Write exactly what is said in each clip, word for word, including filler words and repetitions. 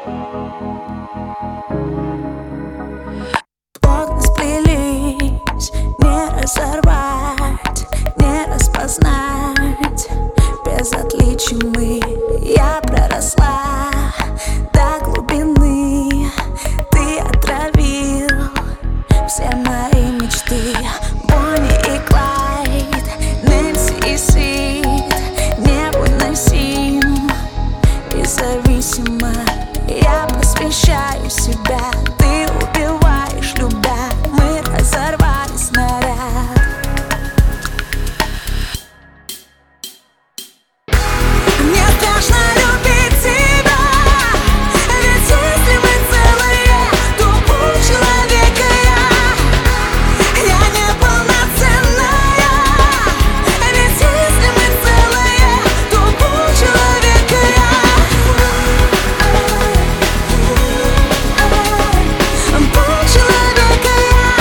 Плотно сплелись, не разорвать, не распознать. Без отличий мы, я проросла до глубины. Ты отравил все мои мечты. Бонни и Клайд, Нэнси и Сид, невыносим и зависима. Я посвящаю себя, ты убиваешь, любя. Мы разорвали снаряд. Мне страшно любить тебя, ведь если мы целые, то полчеловека я. Я неполноценная, ведь если мы целые, то полчеловека я. Полчеловека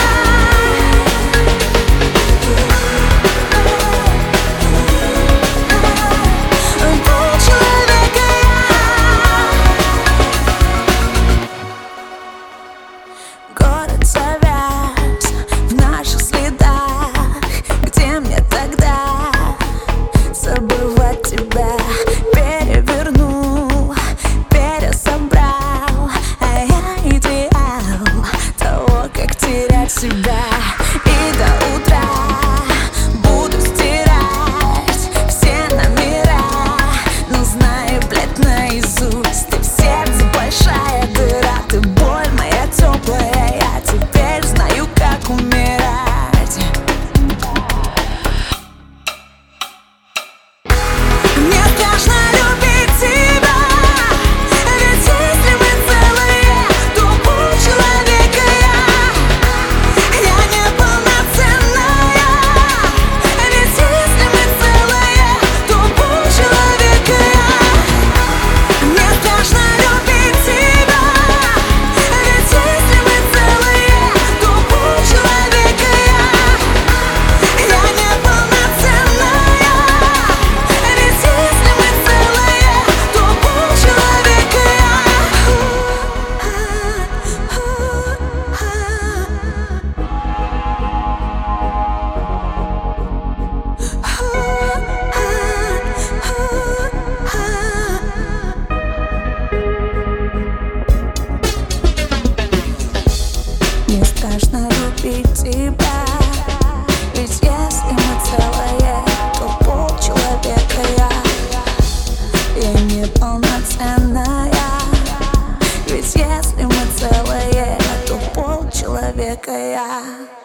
Город завяз в наших следах. Где мне тогда забывать тебя? Перевернул, пересобрал, а я идеал того, как терять себя. И до утра буду стирать все номера, но знаю, блядь, наизусть. Ты в сердце большая дыра, ты боль моя теплая. Я теперь знаю, как умирать. Мне страшно любить тебя, ведь если мы целые, то полчеловека я. Я неполноценная, ведь если мы целые, то полчеловека я. Мне страшно любить тебя, ведь если мы целые, то полчеловека я. Я неполноценная, ведь если мы целые, то полчеловека Мне страшно любить тебя, ведь если мы целые, то полчеловека я. Я неполноценная, ведь если мы целые, то полчеловека я.